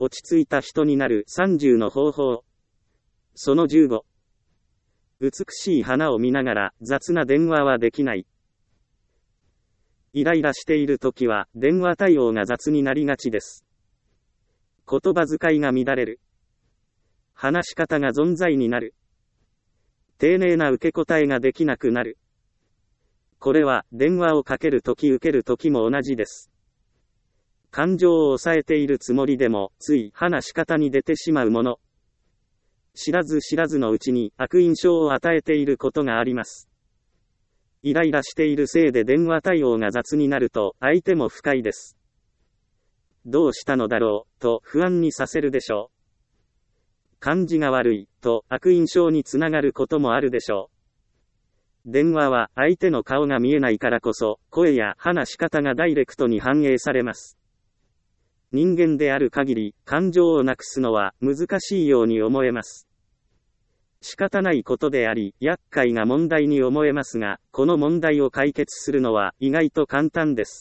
落ち着いた人になる30の方法。その15。美しい花を見ながら雑な電話はできない。イライラしているときは電話対応が雑になりがちです。言葉遣いが乱れる。話し方が存在になる。丁寧な受け答えができなくなる。これは電話をかけるとき受けるときも同じです。感情を抑えているつもりでもつい話し方に出てしまうもの。知らず知らずのうちに悪印象を与えていることがあります。イライラしているせいで電話対応が雑になると相手も不快です。どうしたのだろうと不安にさせるでしょう。感じが悪いと悪印象につながることもあるでしょう。電話は相手の顔が見えないからこそ声や話し方がダイレクトに反映されます。人間である限り感情をなくすのは難しいように思えます。仕方ないことであり厄介な問題に思えますが、この問題を解決するのは意外と簡単です。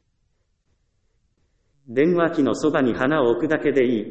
電話機のそばに花を置くだけでいい。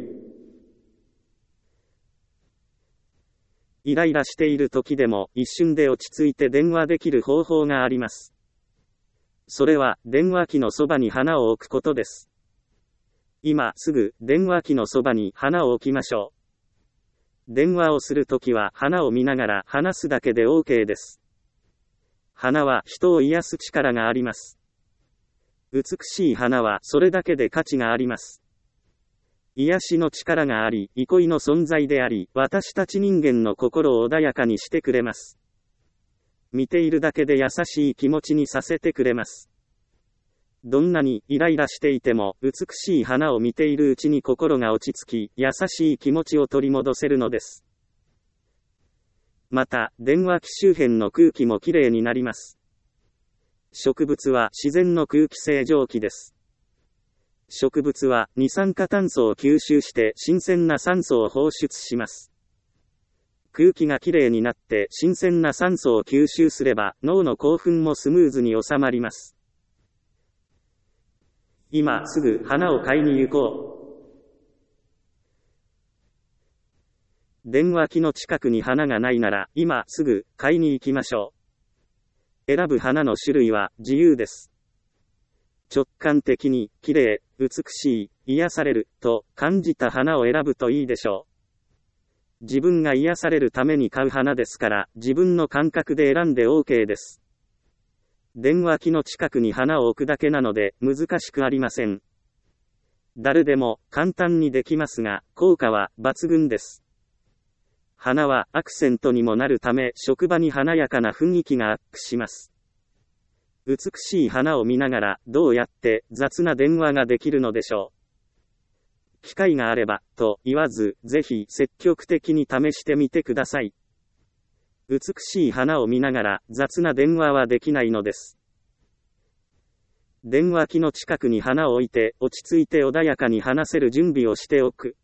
イライラしている時でも一瞬で落ち着いて電話できる方法があります。それは電話機のそばに花を置くことです。今すぐ電話機のそばに花を置きましょう。電話をするときは花を見ながら話すだけで OK です。花は人を癒す力があります。美しい花はそれだけで価値があります。癒しの力があり、憩いの存在であり、私たち人間の心を穏やかにしてくれます。見ているだけで優しい気持ちにさせてくれます。どんなにイライラしていても、美しい花を見ているうちに心が落ち着き、優しい気持ちを取り戻せるのです。また、電話機周辺の空気もきれいになります。植物は自然の空気清浄機です。植物は二酸化炭素を吸収して新鮮な酸素を放出します。空気がきれいになって新鮮な酸素を吸収すれば、脳の興奮もスムーズに収まります。今すぐ花を買いに行こう。電話機の近くに花がないなら今すぐ買いに行きましょう。選ぶ花の種類は自由です。直感的に綺麗、美しい、癒されると感じた花を選ぶといいでしょう。自分が癒されるために買う花ですから自分の感覚で選んで OK です。電話機の近くに花を置くだけなので難しくありません。誰でも簡単にできますが、効果は抜群です。花はアクセントにもなるため職場に華やかな雰囲気がアップします。美しい花を見ながらどうやって雑な電話ができるのでしょう。機会があればと言わず、ぜひ積極的に試してみてください。美しい花を見ながら雑な電話はできないのです。電話機の近くに花を置いて落ち着いて穏やかに話せる準備をしておく。